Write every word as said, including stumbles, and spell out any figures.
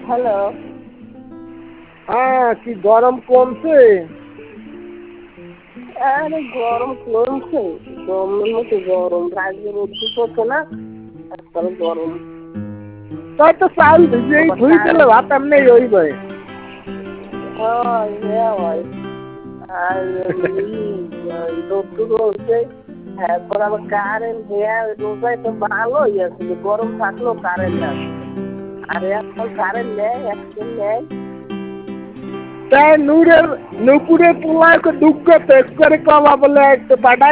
Hello. হ্যাঁ, কি গরম কমছে? আরে গরম কমছে, গরমের মতো গরম, রাজ্যের রোদ্দুর পড়ছে না, আজকাল গরম। তাই তো চাল ভিজেই ধুই দিলে ভাত এমনি হইবে। হয়, হ্যাঁ হয়। আর রোদ্দুর হচ্ছে, এরপর আবার কারেন্ট হ্যাঁ রোজায় তো ভালোই আছে, গরম থাকলেও কারেন্ট আছে। আর এখন কারেন্ট নেই, এখন নেই। তাই নূরের নুপুরের পোলাকে দুঃখ পেশ করে কবা বলে একটু বাড়াই